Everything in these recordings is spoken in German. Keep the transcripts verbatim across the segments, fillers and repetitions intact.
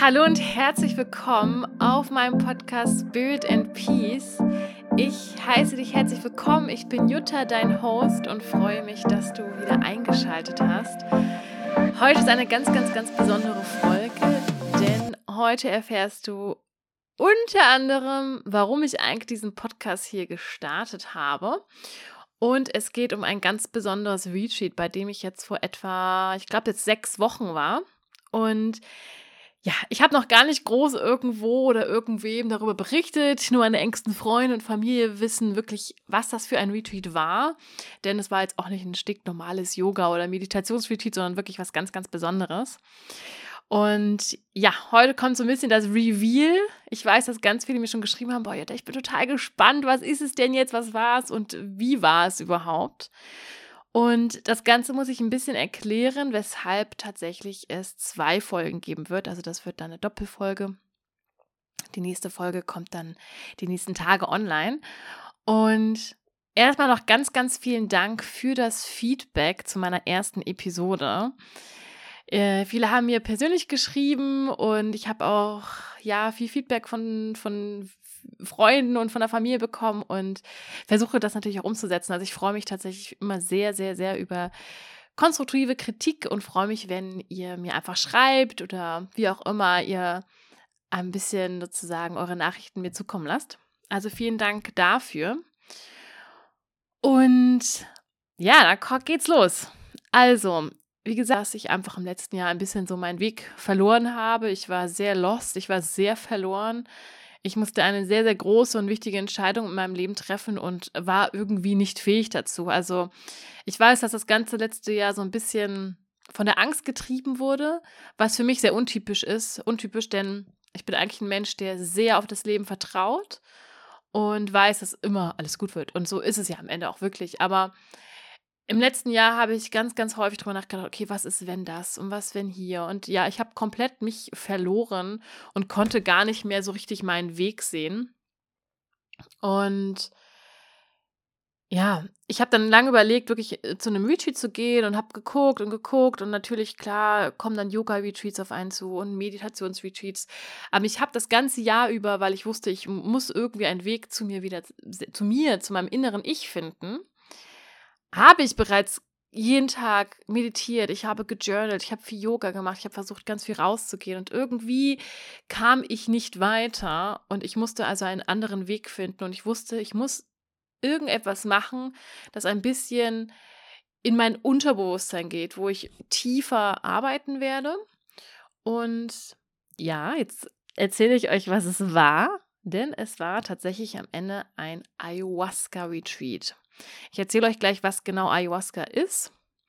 Hallo und herzlich willkommen auf meinem Podcast Spirit and Peace. Ich heiße dich herzlich willkommen. Ich bin Jutta, dein Host, und freue mich, dass du wieder eingeschaltet hast. Heute ist eine ganz, ganz, ganz besondere Folge, denn heute erfährst du unter anderem, warum ich eigentlich diesen Podcast hier gestartet habe. Und es geht um ein ganz besonderes Retreat, bei dem ich jetzt vor etwa, ich glaube jetzt sechs Wochen war. Und ja, ich habe noch gar nicht groß irgendwo oder irgendwem darüber berichtet. Nur meine engsten Freunde und Familie wissen wirklich, was das für ein Retreat war. Denn es war jetzt auch nicht ein stinknormales Yoga- oder Meditationsretreat, sondern wirklich was ganz, ganz Besonderes. Und ja, heute kommt so ein bisschen das Reveal. Ich weiß, dass ganz viele mir schon geschrieben haben, boah, Jutta, ich bin total gespannt, was ist es denn jetzt, was war es und wie war es überhaupt? Und das Ganze muss ich ein bisschen erklären, weshalb tatsächlich es zwei Folgen geben wird. Also das wird dann eine Doppelfolge. Die nächste Folge kommt dann die nächsten Tage online. Und erstmal noch ganz, ganz vielen Dank für das Feedback zu meiner ersten Episode. Äh, viele haben mir persönlich geschrieben und ich habe auch ja viel Feedback von, von Freunden und von der Familie bekommen und versuche das natürlich auch umzusetzen. Also ich freue mich tatsächlich immer sehr, sehr, sehr über konstruktive Kritik und freue mich, wenn ihr mir einfach schreibt oder wie auch immer ihr ein bisschen sozusagen eure Nachrichten mir zukommen lasst. Also vielen Dank dafür. Und ja, dann geht's los. Also, wie gesagt, dass ich einfach im letzten Jahr ein bisschen so meinen Weg verloren habe. Ich war sehr lost, ich war sehr verloren. Ich musste eine sehr, sehr große und wichtige Entscheidung in meinem Leben treffen und war irgendwie nicht fähig dazu. Also ich weiß, dass das ganze letzte Jahr so ein bisschen von der Angst getrieben wurde, was für mich sehr untypisch ist. Untypisch, denn ich bin eigentlich ein Mensch, der sehr auf das Leben vertraut und weiß, dass immer alles gut wird. Und so ist es ja am Ende auch wirklich. Aber im letzten Jahr habe ich ganz, ganz häufig drüber nachgedacht, okay, was ist, wenn das und was, wenn hier? Und ja, ich habe komplett mich verloren und konnte gar nicht mehr so richtig meinen Weg sehen. Und ja, ich habe dann lange überlegt, wirklich äh, zu einem Retreat zu gehen und habe geguckt und geguckt. Und natürlich, klar, kommen dann Yoga-Retreats auf einen zu und Meditationsretreats. Aber ich habe das ganze Jahr über, weil ich wusste, ich muss irgendwie einen Weg zu mir wieder, zu mir, zu meinem inneren Ich finden, habe ich bereits jeden Tag meditiert, ich habe gejournalt, ich habe viel Yoga gemacht, ich habe versucht, ganz viel rauszugehen und irgendwie kam ich nicht weiter und ich musste also einen anderen Weg finden und ich wusste, ich muss irgendetwas machen, das ein bisschen in mein Unterbewusstsein geht, wo ich tiefer arbeiten werde. Und ja, jetzt erzähle ich euch, was es war, denn es war tatsächlich am Ende ein Ayahuasca-Retreat. Ich erzähle euch gleich, was genau Ayahuasca ist.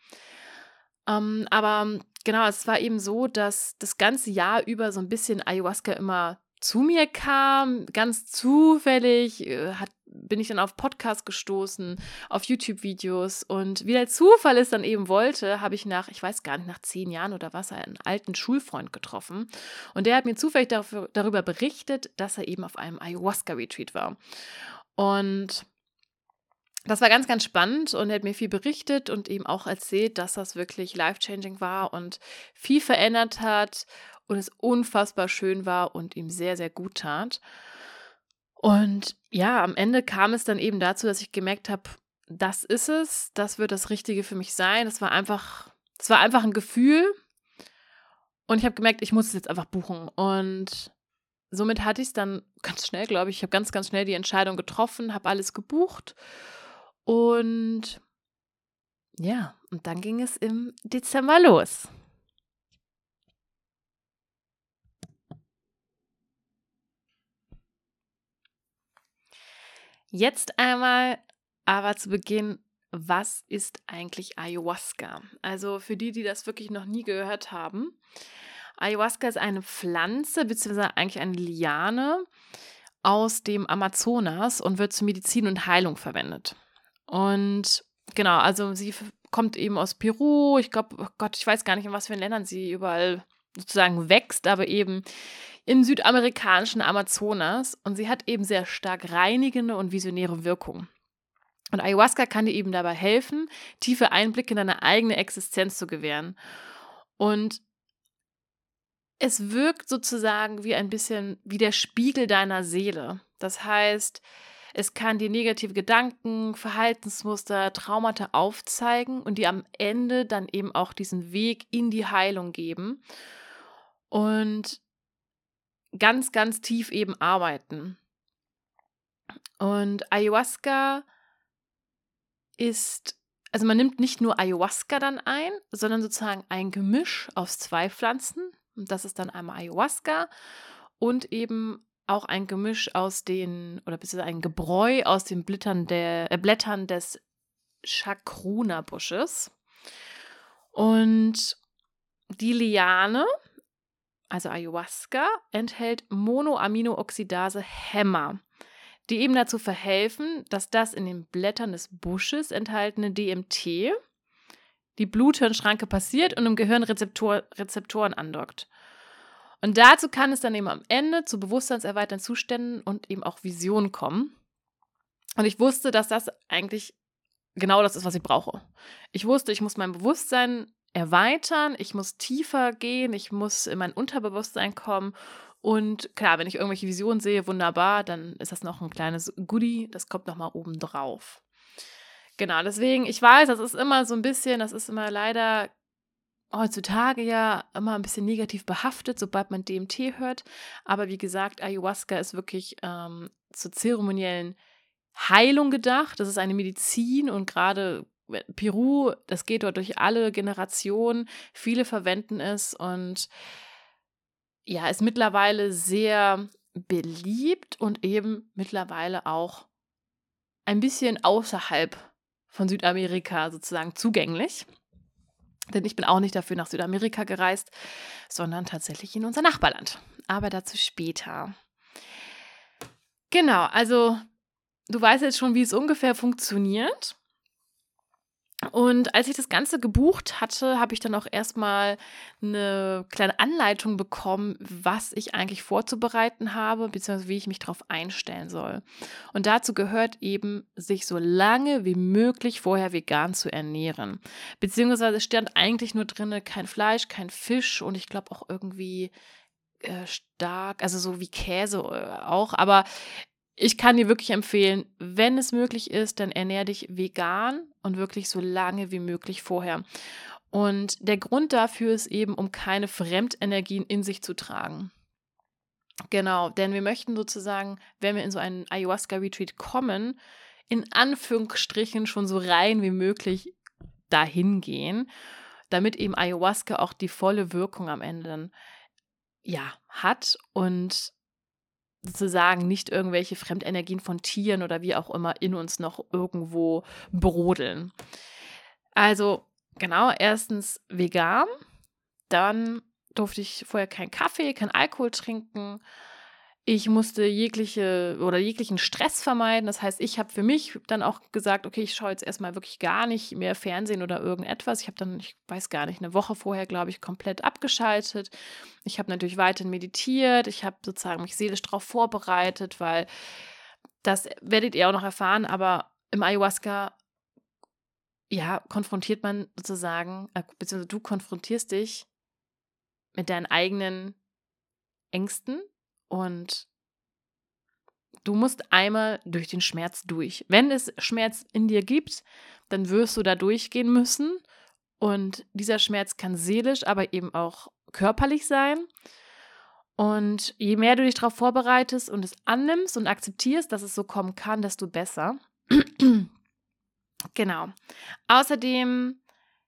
Ähm, aber genau, es war eben so, dass das ganze Jahr über so ein bisschen Ayahuasca immer zu mir kam. Ganz zufällig äh, hat, bin ich dann auf Podcasts gestoßen, auf YouTube-Videos. Und wie der Zufall es dann eben wollte, habe ich nach, ich weiß gar nicht, nach zehn Jahren oder was, einen alten Schulfreund getroffen. Und der hat mir zufällig dafür, darüber berichtet, dass er eben auf einem Ayahuasca-Retreat war. Und das war ganz, ganz spannend und er hat mir viel berichtet und eben auch erzählt, dass das wirklich life-changing war und viel verändert hat und es unfassbar schön war und ihm sehr, sehr gut tat. Und ja, am Ende kam es dann eben dazu, dass ich gemerkt habe, das ist es, das wird das Richtige für mich sein. Es war einfach, es war einfach ein Gefühl und ich habe gemerkt, ich muss es jetzt einfach buchen. Und somit hatte ich es dann ganz schnell, glaube ich, ich habe ganz, ganz schnell die Entscheidung getroffen, habe alles gebucht. Und ja, und dann ging es im Dezember los. Jetzt einmal aber zu Beginn, was ist eigentlich Ayahuasca? Also für die, die das wirklich noch nie gehört haben, Ayahuasca ist eine Pflanze, beziehungsweise eigentlich eine Liane aus dem Amazonas und wird zur Medizin und Heilung verwendet. Und genau, also sie f- kommt eben aus Peru. Ich glaube, oh Gott, ich weiß gar nicht, in was für Ländern sie überall sozusagen wächst, aber eben im südamerikanischen Amazonas. Und sie hat eben sehr stark reinigende und visionäre Wirkung. Und Ayahuasca kann dir eben dabei helfen, tiefe Einblicke in deine eigene Existenz zu gewähren. Und es wirkt sozusagen wie ein bisschen wie der Spiegel deiner Seele. Das heißt, es kann dir negative Gedanken, Verhaltensmuster, Traumata aufzeigen und dir am Ende dann eben auch diesen Weg in die Heilung geben und ganz, ganz tief eben arbeiten. Und Ayahuasca ist, also man nimmt nicht nur Ayahuasca dann ein, sondern sozusagen ein Gemisch aus zwei Pflanzen. Und das ist dann einmal Ayahuasca und eben auch ein Gemisch aus den, oder beziehungsweise ein Gebräu aus den Blättern, der, äh, Blättern des Chacruna-Busches. Und die Liane, also Ayahuasca, enthält Monoaminooxidase-Hämmer, die eben dazu verhelfen, dass das in den Blättern des Busches enthaltene D M T die Blut-Hirn-Schranke passiert und im Gehirn Rezeptor, Rezeptoren andockt. Und dazu kann es dann eben am Ende zu bewusstseinserweiternden Zuständen und eben auch Visionen kommen. Und ich wusste, dass das eigentlich genau das ist, was ich brauche. Ich wusste, ich muss mein Bewusstsein erweitern, ich muss tiefer gehen, ich muss in mein Unterbewusstsein kommen. Und klar, wenn ich irgendwelche Visionen sehe, wunderbar, dann ist das noch ein kleines Goodie, das kommt nochmal oben drauf. Genau, deswegen, ich weiß, das ist immer so ein bisschen, das ist immer leider heutzutage ja immer ein bisschen negativ behaftet, sobald man D M T hört. Aber wie gesagt, Ayahuasca ist wirklich ähm, zur zeremoniellen Heilung gedacht. Das ist eine Medizin und gerade Peru, das geht dort durch alle Generationen. Viele verwenden es und ja, ist mittlerweile sehr beliebt und eben mittlerweile auch ein bisschen außerhalb von Südamerika sozusagen zugänglich. Denn ich bin auch nicht dafür nach Südamerika gereist, sondern tatsächlich in unser Nachbarland. Aber dazu später. Genau, also du weißt jetzt schon, wie es ungefähr funktioniert. Und als ich das Ganze gebucht hatte, habe ich dann auch erstmal eine kleine Anleitung bekommen, was ich eigentlich vorzubereiten habe, beziehungsweise wie ich mich darauf einstellen soll. Und dazu gehört eben, sich so lange wie möglich vorher vegan zu ernähren. Beziehungsweise stand eigentlich nur drin, kein Fleisch, kein Fisch und ich glaube auch irgendwie äh, stark, also so wie Käse äh, auch, aber ich kann dir wirklich empfehlen, wenn es möglich ist, dann ernähr dich vegan und wirklich so lange wie möglich vorher. Und der Grund dafür ist eben, um keine Fremdenergien in sich zu tragen. Genau, denn wir möchten sozusagen, wenn wir in so einen Ayahuasca-Retreat kommen, in Anführungsstrichen schon so rein wie möglich dahin gehen, damit eben Ayahuasca auch die volle Wirkung am Ende dann, ja, hat und sozusagen nicht irgendwelche Fremdenergien von Tieren oder wie auch immer in uns noch irgendwo brodeln. Also genau, erstens vegan, dann durfte ich vorher keinen Kaffee, keinen Alkohol trinken. Ich musste jegliche oder jeglichen Stress vermeiden. Das heißt, ich habe für mich dann auch gesagt, okay, ich schaue jetzt erstmal wirklich gar nicht mehr Fernsehen oder irgendetwas. Ich habe dann, ich weiß gar nicht, eine Woche vorher, glaube ich, komplett abgeschaltet. Ich habe natürlich weiterhin meditiert. Ich habe sozusagen mich seelisch darauf vorbereitet, weil das werdet ihr auch noch erfahren. Aber im Ayahuasca, ja, konfrontiert man sozusagen, äh, beziehungsweise du konfrontierst dich mit deinen eigenen Ängsten. Und du musst einmal durch den Schmerz durch. Wenn es Schmerz in dir gibt, dann wirst du da durchgehen müssen. Und dieser Schmerz kann seelisch, aber eben auch körperlich sein. Und je mehr du dich darauf vorbereitest und es annimmst und akzeptierst, dass es so kommen kann, desto besser. Genau. Außerdem,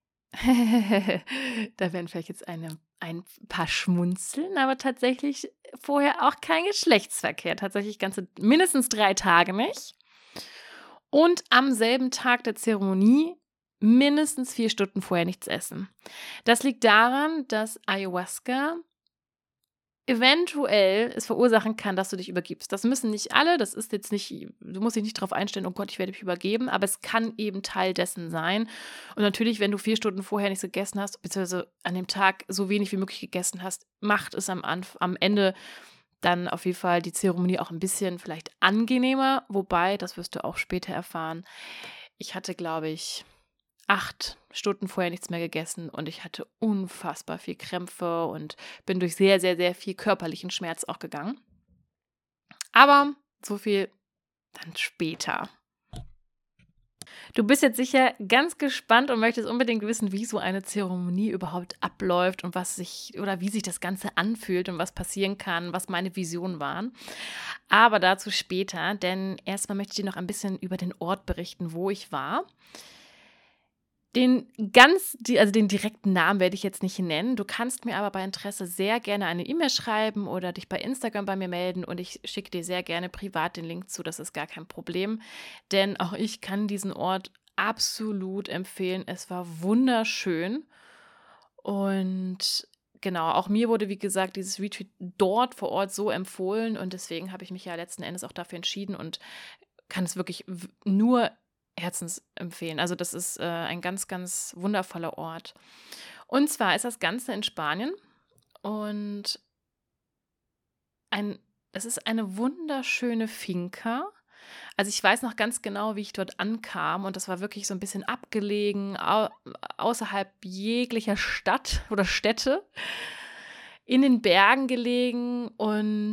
da werden vielleicht jetzt eine, ein paar schmunzeln, aber tatsächlich vorher auch kein Geschlechtsverkehr. Tatsächlich ganze mindestens drei Tage nicht. Und am selben Tag der Zeremonie mindestens vier Stunden vorher nichts essen. Das liegt daran, dass Ayahuasca eventuell es verursachen kann, dass du dich übergibst. Das müssen nicht alle, das ist jetzt nicht, du musst dich nicht darauf einstellen, oh Gott, ich werde mich übergeben, aber es kann eben Teil dessen sein. Und natürlich, wenn du vier Stunden vorher nichts gegessen hast, beziehungsweise an dem Tag so wenig wie möglich gegessen hast, macht es am, Anf- am Ende dann auf jeden Fall die Zeremonie auch ein bisschen vielleicht angenehmer, wobei, das wirst du auch später erfahren, ich hatte, glaube ich, acht Stunden vorher nichts mehr gegessen und ich hatte unfassbar viel Krämpfe und bin durch sehr, sehr, sehr viel körperlichen Schmerz auch gegangen. Aber so viel dann später. Du bist jetzt sicher ganz gespannt und möchtest unbedingt wissen, wie so eine Zeremonie überhaupt abläuft und was sich oder wie sich das Ganze anfühlt und was passieren kann, was meine Visionen waren. Aber dazu später, denn erstmal möchte ich dir noch ein bisschen über den Ort berichten, wo ich war. Den ganz, die, also den direkten Namen werde ich jetzt nicht nennen. Du kannst mir aber bei Interesse sehr gerne eine E-Mail schreiben oder dich bei Instagram bei mir melden und ich schicke dir sehr gerne privat den Link zu. Das ist gar kein Problem, denn auch ich kann diesen Ort absolut empfehlen. Es war wunderschön und genau, auch mir wurde, wie gesagt, dieses Retreat dort vor Ort so empfohlen und deswegen habe ich mich ja letzten Endes auch dafür entschieden und kann es wirklich w- nur Herzens empfehlen. Also das ist äh, ein ganz, ganz wundervoller Ort. Und zwar ist das Ganze in Spanien und ein, es ist eine wunderschöne Finca. Also ich weiß noch ganz genau, wie ich dort ankam und das war wirklich so ein bisschen abgelegen, au außerhalb jeglicher Stadt oder Städte, in den Bergen gelegen und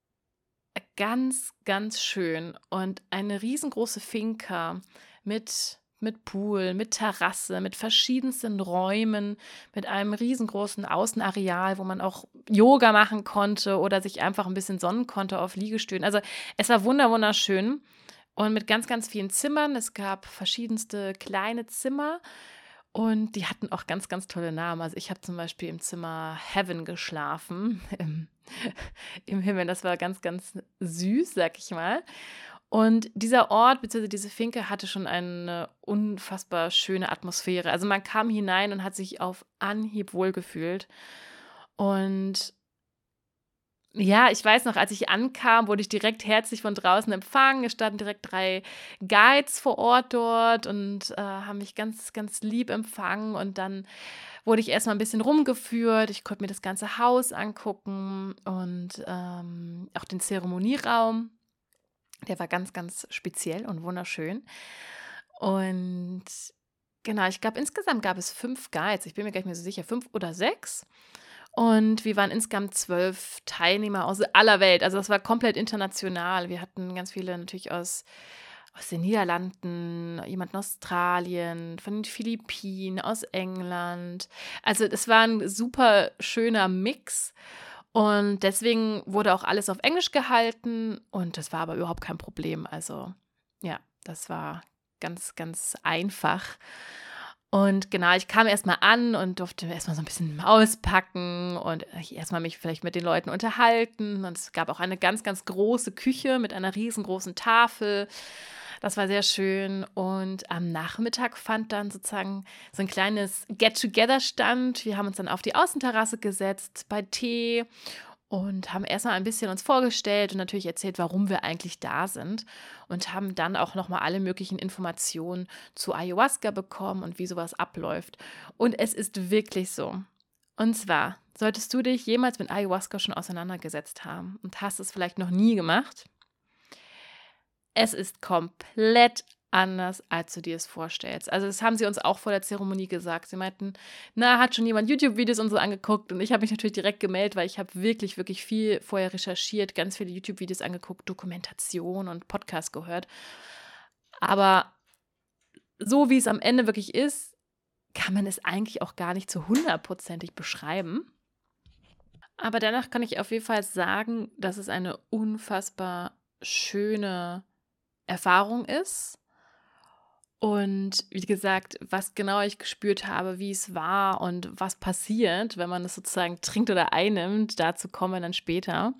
ganz, ganz schön und eine riesengroße Finca mit, mit Pool, mit Terrasse, mit verschiedensten Räumen, mit einem riesengroßen Außenareal, wo man auch Yoga machen konnte oder sich einfach ein bisschen sonnen konnte auf Liegestühlen. Also es war wunder wunderschön und mit ganz, ganz vielen Zimmern. Es gab verschiedenste kleine Zimmer und die hatten auch ganz, ganz tolle Namen. Also ich habe zum Beispiel im Zimmer Heaven geschlafen, im, im Himmel. Das war ganz, ganz süß, sag ich mal. Und dieser Ort, beziehungsweise diese Finke, hatte schon eine unfassbar schöne Atmosphäre. Also man kam hinein und hat sich auf Anhieb wohlgefühlt. Und ja, ich weiß noch, als ich ankam, wurde ich direkt herzlich von draußen empfangen. Es standen direkt drei Guides vor Ort dort und äh, haben mich ganz, ganz lieb empfangen. Und dann wurde ich erstmal ein bisschen rumgeführt. Ich konnte mir das ganze Haus angucken und ähm, auch den Zeremonieraum. Der war ganz, ganz speziell und wunderschön. Und genau, ich glaube, insgesamt gab es fünf Guides. Ich bin mir gar nicht mehr so sicher, fünf oder sechs. Und wir waren insgesamt zwölf Teilnehmer aus aller Welt. Also das war komplett international. Wir hatten ganz viele natürlich aus, aus den Niederlanden, jemand in Australien, von den Philippinen, aus England. Also es war ein super schöner Mix. Und deswegen wurde auch alles auf Englisch gehalten. Und das war aber überhaupt kein Problem. Also ja, das war ganz, ganz einfach. Und genau, ich kam erstmal an und durfte erstmal so ein bisschen auspacken und erstmal mich vielleicht mit den Leuten unterhalten. Und es gab auch eine ganz, ganz große Küche mit einer riesengroßen Tafel. Das war sehr schön. Und am Nachmittag fand dann sozusagen so ein kleines Get-Together statt. Wir haben uns dann auf die Außenterrasse gesetzt bei Tee und haben erstmal ein bisschen uns vorgestellt und natürlich erzählt, warum wir eigentlich da sind und haben dann auch nochmal alle möglichen Informationen zu Ayahuasca bekommen und wie sowas abläuft. Und es ist wirklich so. Und zwar, solltest du dich jemals mit Ayahuasca schon auseinandergesetzt haben und hast es vielleicht noch nie gemacht, es ist komplett anders, als du dir es vorstellst. Also das haben sie uns auch vor der Zeremonie gesagt. Sie meinten, na, hat schon jemand YouTube-Videos und so angeguckt? Und ich habe mich natürlich direkt gemeldet, weil ich habe wirklich, wirklich viel vorher recherchiert, ganz viele YouTube-Videos angeguckt, Dokumentation und Podcast gehört. Aber so wie es am Ende wirklich ist, kann man es eigentlich auch gar nicht zu hundertprozentig beschreiben. Aber dennoch kann ich auf jeden Fall sagen, dass es eine unfassbar schöne Erfahrung ist. Und wie gesagt, was genau ich gespürt habe, wie es war und was passiert, wenn man es sozusagen trinkt oder einnimmt, dazu kommen wir dann später.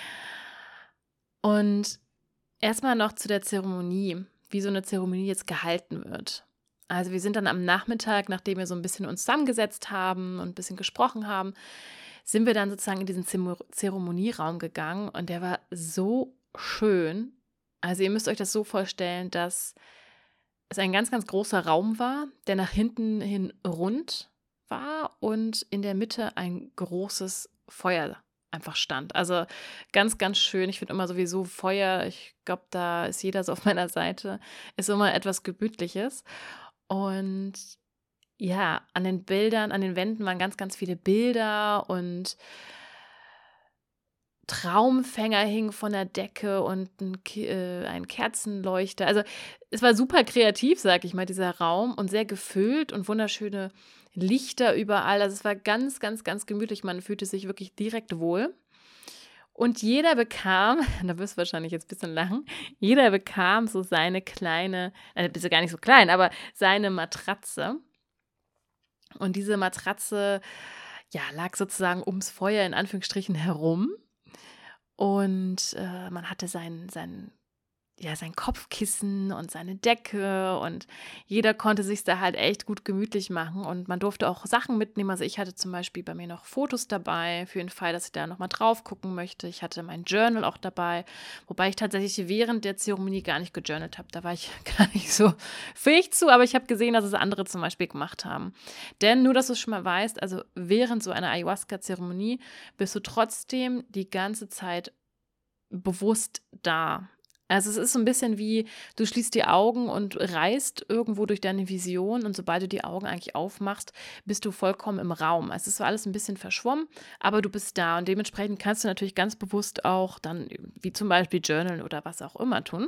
Und erstmal noch zu der Zeremonie, wie so eine Zeremonie jetzt gehalten wird. Also wir sind dann am Nachmittag, nachdem wir so ein bisschen uns zusammengesetzt haben und ein bisschen gesprochen haben, sind wir dann sozusagen in diesen Zeremonieraum gegangen und der war so schön. Also ihr müsst euch das so vorstellen, dass es ein ganz, ganz großer Raum war, der nach hinten hin rund war und in der Mitte ein großes Feuer einfach stand. Also ganz, ganz schön. Ich finde immer sowieso Feuer, ich glaube, da ist jeder so auf meiner Seite, ist immer etwas Gemütliches. Und ja, an den Bildern, an den Wänden waren ganz, ganz viele Bilder und Traumfänger hingen von der Decke und ein, Ki- äh, ein Kerzenleuchter. Also es war super kreativ, sag ich mal, dieser Raum und sehr gefüllt und wunderschöne Lichter überall. Also es war ganz, ganz, ganz gemütlich. Man fühlte sich wirklich direkt wohl. Und jeder bekam, da wirst du wahrscheinlich jetzt ein bisschen lachen, jeder bekam so seine kleine, äh, bist ja gar nicht so klein, aber seine Matratze. Und diese Matratze, ja, lag sozusagen ums Feuer in Anführungsstrichen herum. Und äh, man hatte sein, sein ja, sein Kopfkissen und seine Decke und jeder konnte sich da halt echt gut gemütlich machen und man durfte auch Sachen mitnehmen. Also ich hatte zum Beispiel bei mir noch Fotos dabei, für den Fall, dass ich da nochmal drauf gucken möchte. Ich hatte mein Journal auch dabei, wobei ich tatsächlich während der Zeremonie gar nicht gejournalt habe. Da war ich gar nicht so fähig zu, aber ich habe gesehen, dass es andere zum Beispiel gemacht haben. Denn nur, dass du es schon mal weißt, also während so einer Ayahuasca-Zeremonie bist du trotzdem die ganze Zeit bewusst da. Also es ist so ein bisschen wie, du schließt die Augen und reist irgendwo durch deine Vision und sobald du die Augen eigentlich aufmachst, bist du vollkommen im Raum. Es ist zwar alles ein bisschen verschwommen, aber du bist da und dementsprechend kannst du natürlich ganz bewusst auch dann, wie zum Beispiel Journalen oder was auch immer tun.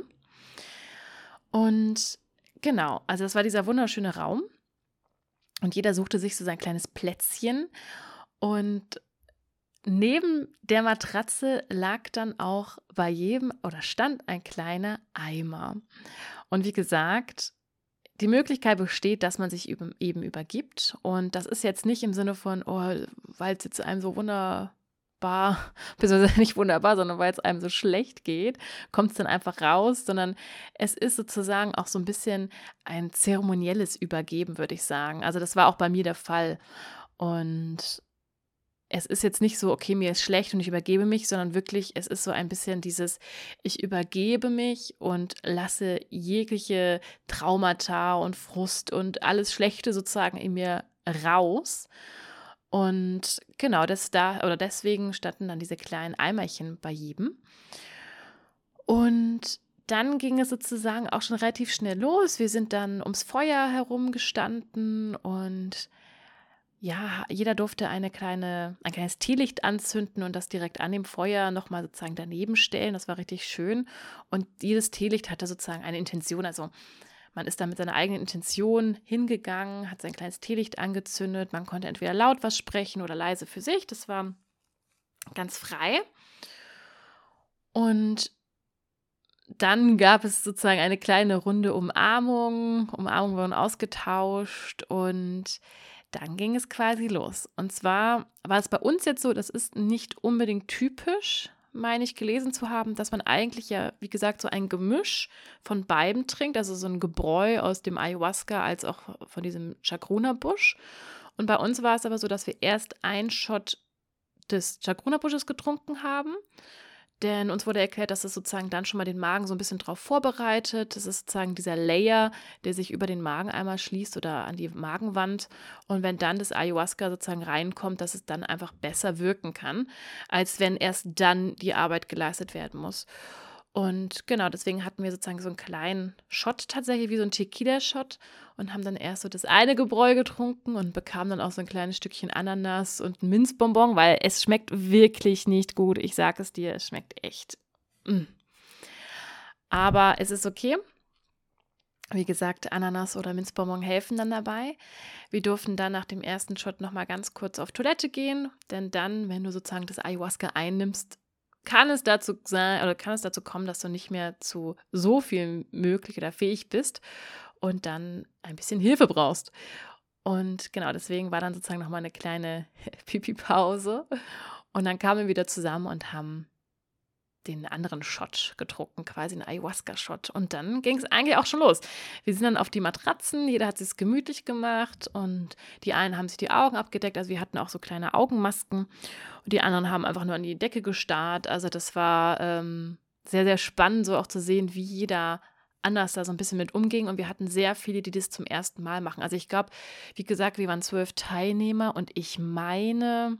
Und genau, also das war dieser wunderschöne Raum und jeder suchte sich so sein kleines Plätzchen und neben der Matratze lag dann auch bei jedem oder stand ein kleiner Eimer. Und wie gesagt, die Möglichkeit besteht, dass man sich eben, eben übergibt. Und das ist jetzt nicht im Sinne von, oh, weil es jetzt einem so wunderbar, beziehungsweise nicht wunderbar, sondern weil es einem so schlecht geht, kommt es dann einfach raus, sondern es ist sozusagen auch so ein bisschen ein zeremonielles Übergeben, würde ich sagen. Also das war auch bei mir der Fall. Und es ist jetzt nicht so, okay, mir ist schlecht und ich übergebe mich, sondern wirklich, es ist so ein bisschen dieses, ich übergebe mich und lasse jegliche Traumata und Frust und alles Schlechte sozusagen in mir raus. Und genau, das da oder deswegen standen dann diese kleinen Eimerchen bei jedem. Und dann ging es sozusagen auch schon relativ schnell los. Wir sind dann ums Feuer herum gestanden und ja, jeder durfte eine kleine, ein kleines Teelicht anzünden und das direkt an dem Feuer nochmal sozusagen daneben stellen. Das war richtig schön. Und jedes Teelicht hatte sozusagen eine Intention. Also man ist da mit seiner eigenen Intention hingegangen, hat sein kleines Teelicht angezündet. Man konnte entweder laut was sprechen oder leise für sich. Das war ganz frei. Und dann gab es sozusagen eine kleine Runde Umarmung. Umarmungen wurden ausgetauscht und dann ging es quasi los. Und zwar war es bei uns jetzt so, das ist nicht unbedingt typisch, meine ich, gelesen zu haben, dass man eigentlich ja, wie gesagt, so ein Gemisch von beiden trinkt, also so ein Gebräu aus dem Ayahuasca als auch von diesem Chacruna-Busch. Und bei uns war es aber so, dass wir erst einen Shot des Chacruna-Busches getrunken haben. Denn uns wurde erklärt, dass es sozusagen dann schon mal den Magen so ein bisschen drauf vorbereitet. Das ist sozusagen dieser Layer, der sich über den Magen einmal schließt oder an die Magenwand. Und wenn dann das Ayahuasca sozusagen reinkommt, dass es dann einfach besser wirken kann, als wenn erst dann die Arbeit geleistet werden muss. Und genau, deswegen hatten wir sozusagen so einen kleinen Shot tatsächlich, wie so ein Tequila-Shot und haben dann erst so das eine Gebräu getrunken und bekamen dann auch so ein kleines Stückchen Ananas und ein Minzbonbon, weil es schmeckt wirklich nicht gut. Ich sage es dir, es schmeckt echt. Mm. Aber es ist okay. Wie gesagt, Ananas oder Minzbonbon helfen dann dabei. Wir durften dann nach dem ersten Shot nochmal ganz kurz auf Toilette gehen, denn dann, wenn du sozusagen das Ayahuasca einnimmst, kann es dazu sein oder kann es dazu kommen, dass du nicht mehr zu so viel möglich oder fähig bist und dann ein bisschen Hilfe brauchst. Und genau, deswegen war dann sozusagen nochmal eine kleine Pipi-Pause. Und dann kamen wir wieder zusammen und haben den anderen Shot getrunken, quasi einen Ayahuasca-Shot. Und dann ging es eigentlich auch schon los. Wir sind dann auf die Matratzen, jeder hat es gemütlich gemacht und die einen haben sich die Augen abgedeckt, also wir hatten auch so kleine Augenmasken und die anderen haben einfach nur an die Decke gestarrt. Also das war ähm, sehr, sehr spannend, so auch zu sehen, wie jeder anders da so ein bisschen mit umging und wir hatten sehr viele, die das zum ersten Mal machen. Also ich glaube, wie gesagt, wir waren zwölf Teilnehmer und ich meine...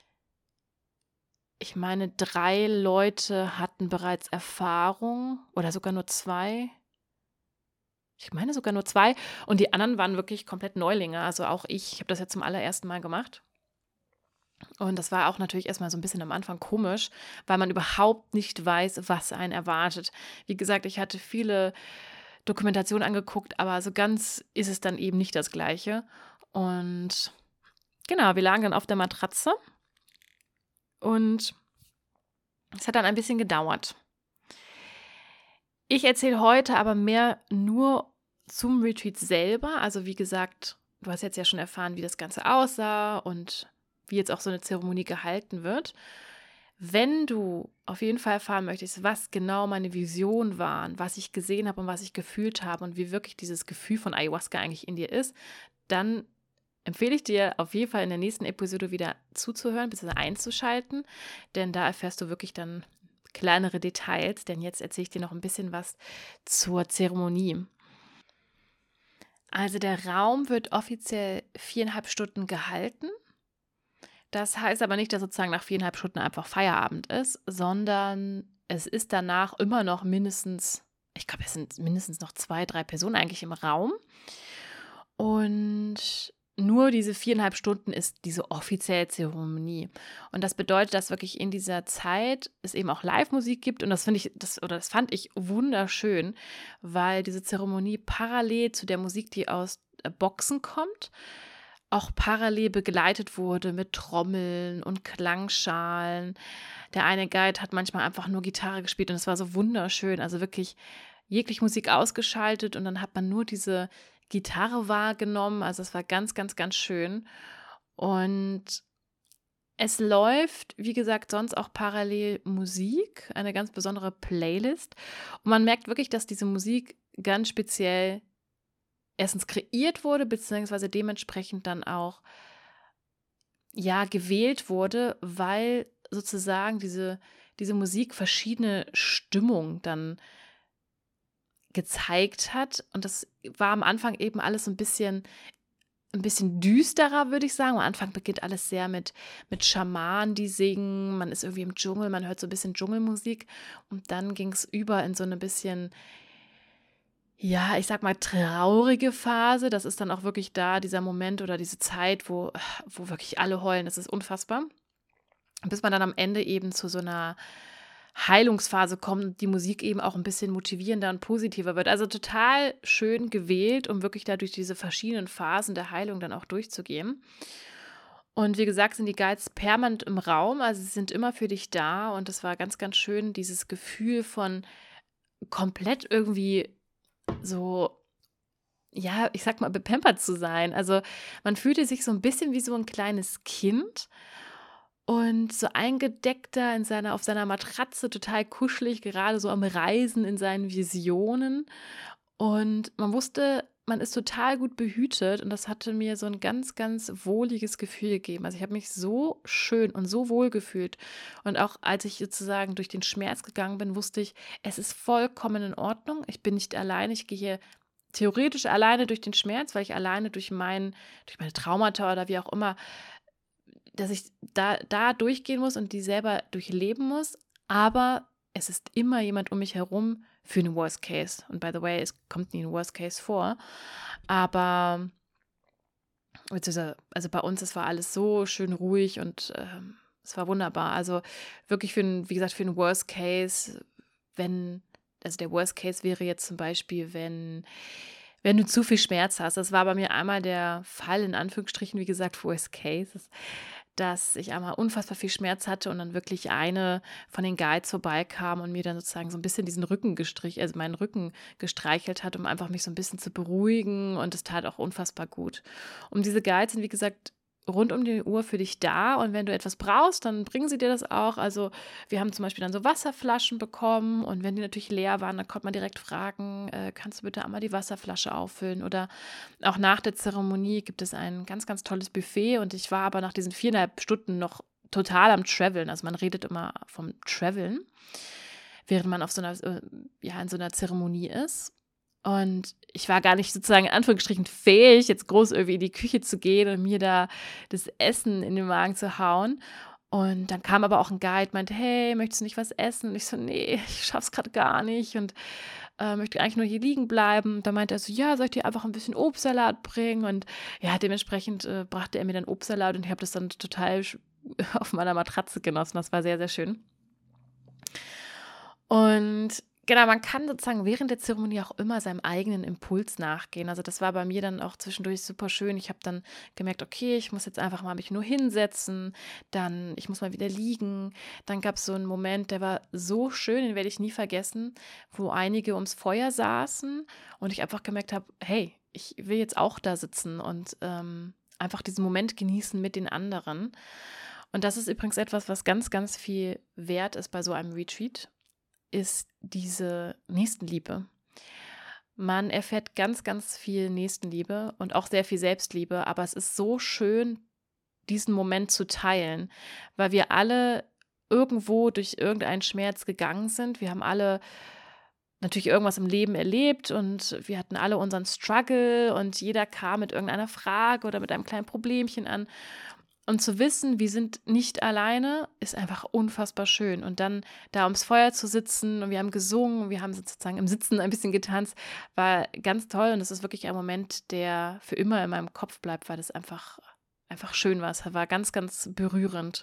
Ich meine, drei Leute hatten bereits Erfahrung oder sogar nur zwei. Ich meine sogar nur zwei und die anderen waren wirklich komplett Neulinge. Also auch ich, ich habe das jetzt zum allerersten Mal gemacht. Und das war auch natürlich erstmal so ein bisschen am Anfang komisch, weil man überhaupt nicht weiß, was einen erwartet. Wie gesagt, ich hatte viele Dokumentationen angeguckt, aber so ganz ist es dann eben nicht das Gleiche. Und genau, wir lagen dann auf der Matratze und es hat dann ein bisschen gedauert. Ich erzähle heute aber mehr nur zum Retreat selber. Also wie gesagt, du hast jetzt ja schon erfahren, wie das Ganze aussah und wie jetzt auch so eine Zeremonie gehalten wird. Wenn du auf jeden Fall erfahren möchtest, was genau meine Visionen waren, was ich gesehen habe und was ich gefühlt habe und wie wirklich dieses Gefühl von Ayahuasca eigentlich in dir ist, dann empfehle ich dir auf jeden Fall in der nächsten Episode wieder zuzuhören bzw. einzuschalten, denn da erfährst du wirklich dann kleinere Details, denn jetzt erzähle ich dir noch ein bisschen was zur Zeremonie. Also der Raum wird offiziell viereinhalb Stunden gehalten. Das heißt aber nicht, dass sozusagen nach viereinhalb Stunden einfach Feierabend ist, sondern es ist danach immer noch mindestens, ich glaube, es sind mindestens noch zwei, drei Personen eigentlich im Raum. Und nur diese viereinhalb Stunden ist diese offizielle Zeremonie. Und das bedeutet, dass wirklich in dieser Zeit es eben auch Live-Musik gibt. Und das finde ich, das, oder das fand ich wunderschön, weil diese Zeremonie parallel zu der Musik, die aus Boxen kommt, auch parallel begleitet wurde mit Trommeln und Klangschalen. Der eine Guide hat manchmal einfach nur Gitarre gespielt und es war so wunderschön. Also wirklich jegliche Musik ausgeschaltet und dann hat man nur diese Gitarre wahrgenommen. Also es war ganz, ganz, ganz schön. Und es läuft, wie gesagt, sonst auch parallel Musik, eine ganz besondere Playlist. Und man merkt wirklich, dass diese Musik ganz speziell erstens kreiert wurde, beziehungsweise dementsprechend dann auch ja, gewählt wurde, weil sozusagen diese, diese Musik verschiedene Stimmungen dann gezeigt hat. Und das war am Anfang eben alles so ein bisschen, ein bisschen düsterer, würde ich sagen. Am Anfang beginnt alles sehr mit, mit Schamanen, die singen. Man ist irgendwie im Dschungel, man hört so ein bisschen Dschungelmusik. Und dann ging es über in so eine bisschen, ja, ich sag mal, traurige Phase. Das ist dann auch wirklich da, dieser Moment oder diese Zeit, wo, wo wirklich alle heulen. Das ist unfassbar. Bis man dann am Ende eben zu so einer Heilungsphase kommt und die Musik eben auch ein bisschen motivierender und positiver wird. Also total schön gewählt, um wirklich da durch diese verschiedenen Phasen der Heilung dann auch durchzugehen. Und wie gesagt, sind die Guides permanent im Raum, also sie sind immer für dich da und das war ganz, ganz schön, dieses Gefühl von komplett irgendwie so, ja, ich sag mal, bepampert zu sein. Also man fühlte sich so ein bisschen wie so ein kleines Kind und so eingedeckter in seiner, auf seiner Matratze, total kuschelig, gerade so am Reisen in seinen Visionen. Und man wusste, man ist total gut behütet und das hatte mir so ein ganz, ganz wohliges Gefühl gegeben. Also ich habe mich so schön und so wohl gefühlt. Und auch als ich sozusagen durch den Schmerz gegangen bin, wusste ich, es ist vollkommen in Ordnung. Ich bin nicht alleine, ich gehe theoretisch alleine durch den Schmerz, weil ich alleine durch, mein, durch meine Traumata oder wie auch immer, dass ich da, da durchgehen muss und die selber durchleben muss. Aber es ist immer jemand um mich herum für einen Worst Case. Und by the way, es kommt nie ein Worst Case vor. Aber also bei uns, es war alles so schön ruhig und ähm, es war wunderbar. Also wirklich für einen, wie gesagt, für einen Worst Case, wenn, also der Worst Case wäre jetzt zum Beispiel, wenn wenn du zu viel Schmerz hast. Das war bei mir einmal der Fall, in Anführungsstrichen, wie gesagt, Worst Case, dass ich einmal unfassbar viel Schmerz hatte und dann wirklich eine von den Guides vorbeikam und mir dann sozusagen so ein bisschen diesen Rücken gestrichen, also meinen Rücken gestreichelt hat, um einfach mich so ein bisschen zu beruhigen und es tat auch unfassbar gut. Und diese Guides sind, wie gesagt, rund um die Uhr für dich da und wenn du etwas brauchst, dann bringen sie dir das auch. Also wir haben zum Beispiel dann so Wasserflaschen bekommen und wenn die natürlich leer waren, dann konnte man direkt fragen, äh, kannst du bitte einmal die Wasserflasche auffüllen oder auch nach der Zeremonie gibt es ein ganz, ganz tolles Buffet und ich war aber nach diesen viereinhalb Stunden noch total am Traveln. Also man redet immer vom Traveln, während man auf so einer, äh, ja, in so einer Zeremonie ist. Und ich war gar nicht sozusagen in Anführungsstrichen fähig, jetzt groß irgendwie in die Küche zu gehen und mir da das Essen in den Magen zu hauen. Und dann kam aber auch ein Guide, meinte, hey, möchtest du nicht was essen? Und ich so, nee, ich schaff's gerade gar nicht. Und äh, möchte eigentlich nur hier liegen bleiben. Da meinte er so, ja, soll ich dir einfach ein bisschen Obstsalat bringen? Und ja, dementsprechend äh, brachte er mir dann Obstsalat und ich habe das dann total auf meiner Matratze genossen. Das war sehr, sehr schön. Und genau, man kann sozusagen während der Zeremonie auch immer seinem eigenen Impuls nachgehen. Also das war bei mir dann auch zwischendurch super schön. Ich habe dann gemerkt, okay, ich muss jetzt einfach mal mich nur hinsetzen, dann ich muss mal wieder liegen. Dann gab es so einen Moment, der war so schön, den werde ich nie vergessen, wo einige ums Feuer saßen und ich einfach gemerkt habe, hey, ich will jetzt auch da sitzen und ähm, einfach diesen Moment genießen mit den anderen. Und das ist übrigens etwas, was ganz, ganz viel wert ist bei so einem Retreat, ist diese Nächstenliebe. Man erfährt ganz, ganz viel Nächstenliebe und auch sehr viel Selbstliebe, aber es ist so schön, diesen Moment zu teilen, weil wir alle irgendwo durch irgendeinen Schmerz gegangen sind. Wir haben alle natürlich irgendwas im Leben erlebt und wir hatten alle unseren Struggle und jeder kam mit irgendeiner Frage oder mit einem kleinen Problemchen an. Und zu wissen, wir sind nicht alleine, ist einfach unfassbar schön. Und dann da ums Feuer zu sitzen und wir haben gesungen, wir haben sozusagen im Sitzen ein bisschen getanzt, war ganz toll. Und es ist wirklich ein Moment, der für immer in meinem Kopf bleibt, weil das einfach, einfach schön war. Es war ganz, ganz berührend.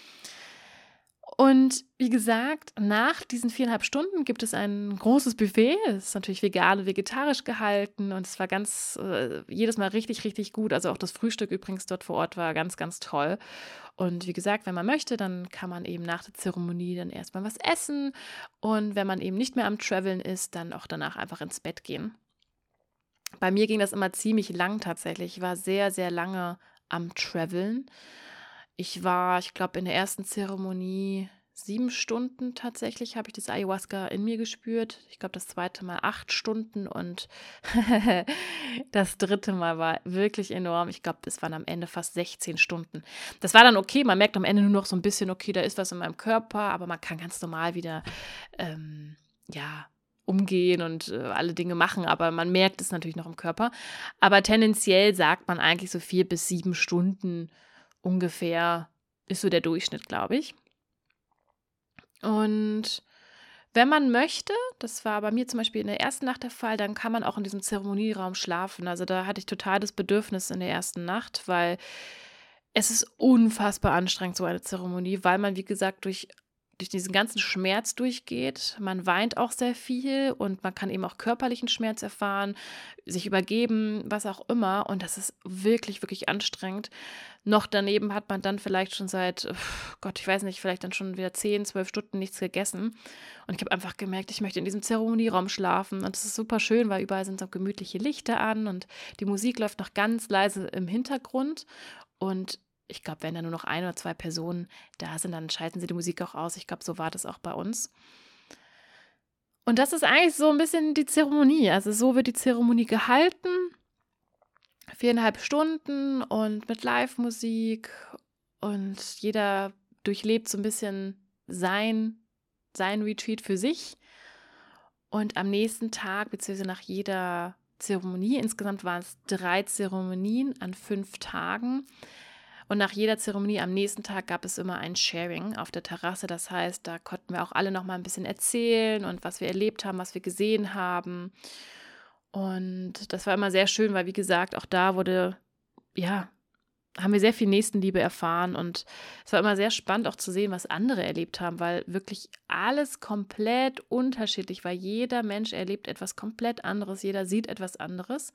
Und wie gesagt, nach diesen viereinhalb Stunden gibt es ein großes Buffet. Es ist natürlich vegan und vegetarisch gehalten und es war ganz, äh, jedes Mal richtig, richtig gut. Also auch das Frühstück übrigens dort vor Ort war ganz, ganz toll. Und wie gesagt, wenn man möchte, dann kann man eben nach der Zeremonie dann erstmal was essen und wenn man eben nicht mehr am Traveln ist, dann auch danach einfach ins Bett gehen. Bei mir ging das immer ziemlich lang tatsächlich. Ich war sehr, sehr lange am Traveln. Ich war, ich glaube, in der ersten Zeremonie sieben Stunden tatsächlich habe ich das Ayahuasca in mir gespürt. Ich glaube, das zweite Mal acht Stunden und das dritte Mal war wirklich enorm. Ich glaube, es waren am Ende fast sechzehn Stunden. Das war dann okay. Man merkt am Ende nur noch so ein bisschen, okay, da ist was in meinem Körper, aber man kann ganz normal wieder, ähm, ja, umgehen und äh, alle Dinge machen, aber man merkt es natürlich noch im Körper. Aber tendenziell sagt man eigentlich so vier bis sieben Stunden ungefähr ist so der Durchschnitt, glaube ich. Und wenn man möchte, das war bei mir zum Beispiel in der ersten Nacht der Fall, dann kann man auch in diesem Zeremonieraum schlafen. Also da hatte ich total das Bedürfnis in der ersten Nacht, weil es ist unfassbar anstrengend, so eine Zeremonie, weil man, wie gesagt, durch durch diesen ganzen Schmerz durchgeht. Man weint auch sehr viel und man kann eben auch körperlichen Schmerz erfahren, sich übergeben, was auch immer. Und das ist wirklich, wirklich anstrengend. Noch daneben hat man dann vielleicht schon seit, pf, Gott, ich weiß nicht, vielleicht dann schon wieder zehn, zwölf Stunden nichts gegessen. Und ich habe einfach gemerkt, ich möchte in diesem Zeremonieraum schlafen. Und das ist super schön, weil überall sind so gemütliche Lichter an und die Musik läuft noch ganz leise im Hintergrund. Und ich glaube, wenn da nur noch ein oder zwei Personen da sind, dann schalten sie die Musik auch aus. Ich glaube, so war das auch bei uns. Und das ist eigentlich so ein bisschen die Zeremonie. Also so wird die Zeremonie gehalten. Viereinhalb Stunden und mit Live-Musik. Und jeder durchlebt so ein bisschen sein, sein Retreat für sich. Und am nächsten Tag, beziehungsweise nach jeder Zeremonie, insgesamt waren es drei Zeremonien an fünf Tagen, und nach jeder Zeremonie am nächsten Tag gab es immer ein Sharing auf der Terrasse. Das heißt, da konnten wir auch alle noch mal ein bisschen erzählen und was wir erlebt haben, was wir gesehen haben. Und das war immer sehr schön, weil, wie gesagt, auch da wurde, ja, haben wir sehr viel Nächstenliebe erfahren. Und es war immer sehr spannend auch zu sehen, was andere erlebt haben, weil wirklich alles komplett unterschiedlich war. Jeder Mensch erlebt etwas komplett anderes, jeder sieht etwas anderes.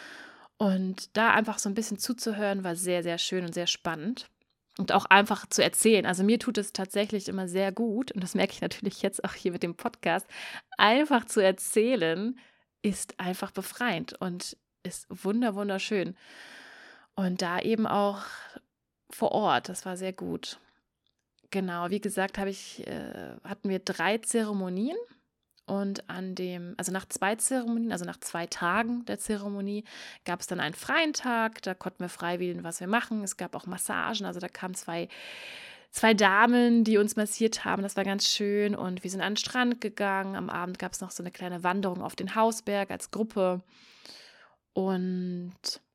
Und da einfach so ein bisschen zuzuhören, war sehr, sehr schön und sehr spannend. Und auch einfach zu erzählen. Also mir tut es tatsächlich immer sehr gut, und das merke ich natürlich jetzt auch hier mit dem Podcast, einfach zu erzählen, ist einfach befreiend und ist wunder, wunderschön. Und da eben auch vor Ort, das war sehr gut. Genau, wie gesagt, habe ich, äh, hatten wir drei Zeremonien. Und an dem, also nach zwei Zeremonien, also nach zwei Tagen der Zeremonie, gab es dann einen freien Tag. Da konnten wir frei wählen, was wir machen. Es gab auch Massagen. Also da kamen zwei, zwei Damen, die uns massiert haben. Das war ganz schön. Und wir sind an den Strand gegangen. Am Abend gab es noch so eine kleine Wanderung auf den Hausberg als Gruppe. Und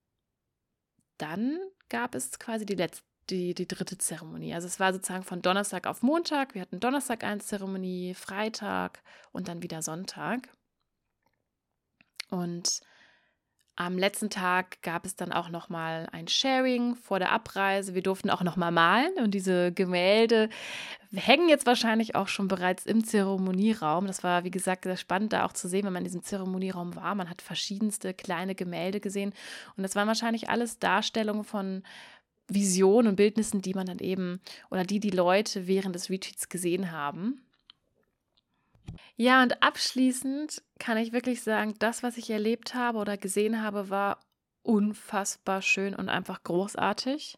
dann gab es quasi die letzte. Die, die dritte Zeremonie. Also es war sozusagen von Donnerstag auf Montag. Wir hatten Donnerstag eine Zeremonie, Freitag und dann wieder Sonntag. Und am letzten Tag gab es dann auch noch mal ein Sharing vor der Abreise. Wir durften auch noch mal malen und diese Gemälde hängen jetzt wahrscheinlich auch schon bereits im Zeremonieraum. Das war, wie gesagt, sehr spannend, da auch zu sehen, wenn man in diesem Zeremonieraum war. Man hat verschiedenste kleine Gemälde gesehen und das waren wahrscheinlich alles Darstellungen von Visionen und Bildnissen, die man dann eben oder die die Leute während des Retreats gesehen haben. Ja, und abschließend kann ich wirklich sagen, das, was ich erlebt habe oder gesehen habe, war unfassbar schön und einfach großartig.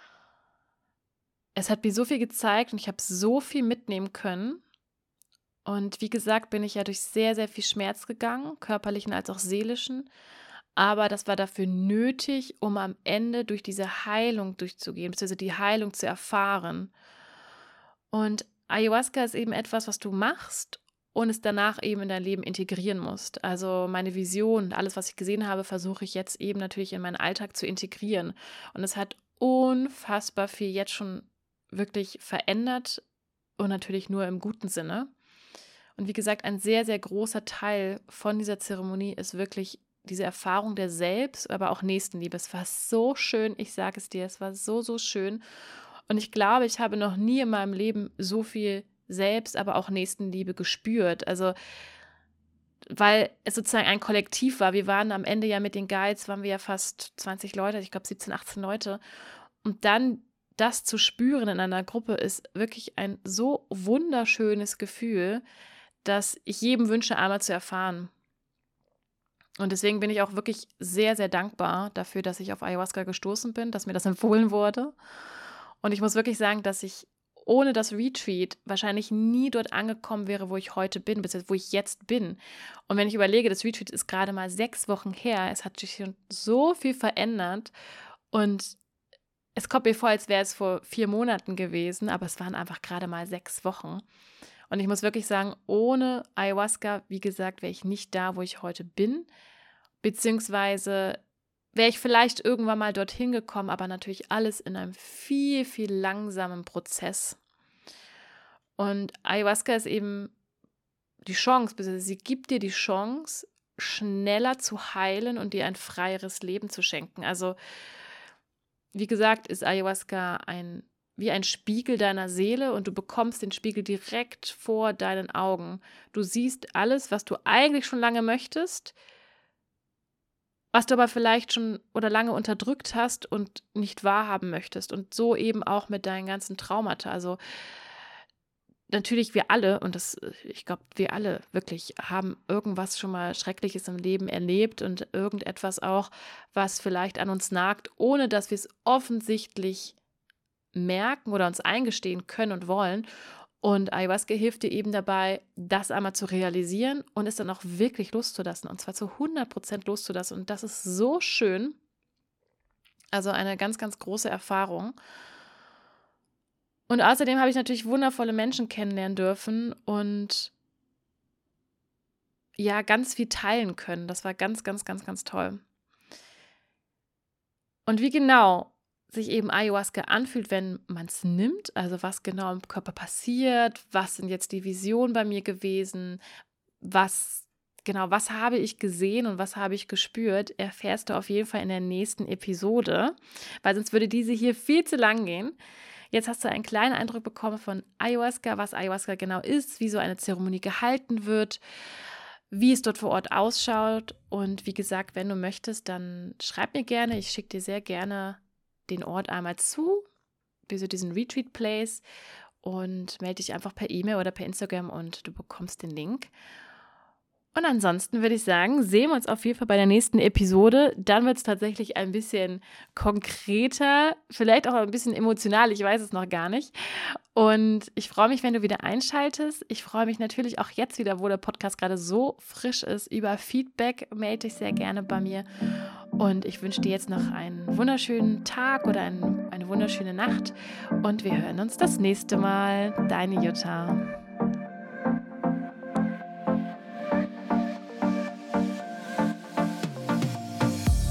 Es hat mir so viel gezeigt und ich habe so viel mitnehmen können. Und wie gesagt, bin ich ja durch sehr, sehr viel Schmerz gegangen, körperlichen als auch seelischen. Aber das war dafür nötig, um am Ende durch diese Heilung durchzugehen, beziehungsweise die Heilung zu erfahren. Und Ayahuasca ist eben etwas, was du machst und es danach eben in dein Leben integrieren musst. Also meine Vision, alles, was ich gesehen habe, versuche ich jetzt eben natürlich in meinen Alltag zu integrieren. Und es hat unfassbar viel jetzt schon wirklich verändert und natürlich nur im guten Sinne. Und wie gesagt, ein sehr, sehr großer Teil von dieser Zeremonie ist wirklich diese Erfahrung der Selbst, aber auch Nächstenliebe. Es war so schön, ich sage es dir, es war so, so schön. Und ich glaube, ich habe noch nie in meinem Leben so viel Selbst, aber auch Nächstenliebe gespürt. Also, weil es sozusagen ein Kollektiv war. Wir waren am Ende ja mit den Guides, waren wir ja fast zwanzig Leute, ich glaube siebzehn, achtzehn Leute. Und dann das zu spüren in einer Gruppe ist wirklich ein so wunderschönes Gefühl, dass ich jedem wünsche, einmal zu erfahren. Und deswegen bin ich auch wirklich sehr, sehr dankbar dafür, dass ich auf Ayahuasca gestoßen bin, dass mir das empfohlen wurde. Und ich muss wirklich sagen, dass ich ohne das Retreat wahrscheinlich nie dort angekommen wäre, wo ich heute bin, beziehungsweise wo ich jetzt bin. Und wenn ich überlege, das Retreat ist gerade mal sechs Wochen her, es hat sich schon so viel verändert und es kommt mir vor, als wäre es vor vier Monaten gewesen, aber es waren einfach gerade mal sechs Wochen. Und ich muss wirklich sagen, ohne Ayahuasca, wie gesagt, wäre ich nicht da, wo ich heute bin, beziehungsweise wäre ich vielleicht irgendwann mal dorthin gekommen, aber natürlich alles in einem viel, viel langsamen Prozess. Und Ayahuasca ist eben die Chance, beziehungsweise sie gibt dir die Chance, schneller zu heilen und dir ein freieres Leben zu schenken. Also, wie gesagt, ist Ayahuasca ein, wie ein Spiegel deiner Seele und du bekommst den Spiegel direkt vor deinen Augen. Du siehst alles, was du eigentlich schon lange möchtest, was du aber vielleicht schon oder lange unterdrückt hast und nicht wahrhaben möchtest. Und so eben auch mit deinen ganzen Traumata. Also natürlich wir alle, und das, ich glaube, wir alle wirklich haben irgendwas schon mal Schreckliches im Leben erlebt und irgendetwas auch, was vielleicht an uns nagt, ohne dass wir es offensichtlich merken oder uns eingestehen können und wollen. Und Ayahuasca hilft dir eben dabei, das einmal zu realisieren und es dann auch wirklich loszulassen. Und zwar zu hundert Prozent loszulassen. Und das ist so schön. Also eine ganz, ganz große Erfahrung. Und außerdem habe ich natürlich wundervolle Menschen kennenlernen dürfen und ja, ganz viel teilen können. Das war ganz, ganz, ganz, ganz toll. Und wie genau sich eben Ayahuasca anfühlt, wenn man es nimmt, also was genau im Körper passiert, was sind jetzt die Visionen bei mir gewesen, was genau, was habe ich gesehen und was habe ich gespürt, erfährst du auf jeden Fall in der nächsten Episode, weil sonst würde diese hier viel zu lang gehen. Jetzt hast du einen kleinen Eindruck bekommen von Ayahuasca, was Ayahuasca genau ist, wie so eine Zeremonie gehalten wird, wie es dort vor Ort ausschaut. Und wie gesagt, wenn du möchtest, dann schreib mir gerne. Ich schicke dir sehr gerne den Ort einmal zu, wie so diesen Retreat Place, und melde dich einfach per E-Mail oder per Instagram und du bekommst den Link. Und ansonsten würde ich sagen, sehen wir uns auf jeden Fall bei der nächsten Episode. Dann wird es tatsächlich ein bisschen konkreter, vielleicht auch ein bisschen emotional, ich weiß es noch gar nicht. Und ich freue mich, wenn du wieder einschaltest. Ich freue mich natürlich auch jetzt wieder, wo der Podcast gerade so frisch ist, über Feedback. Melde dich sehr gerne bei mir. Und ich wünsche dir jetzt noch einen wunderschönen Tag oder ein, eine wunderschöne Nacht. Und wir hören uns das nächste Mal. Deine Jutta.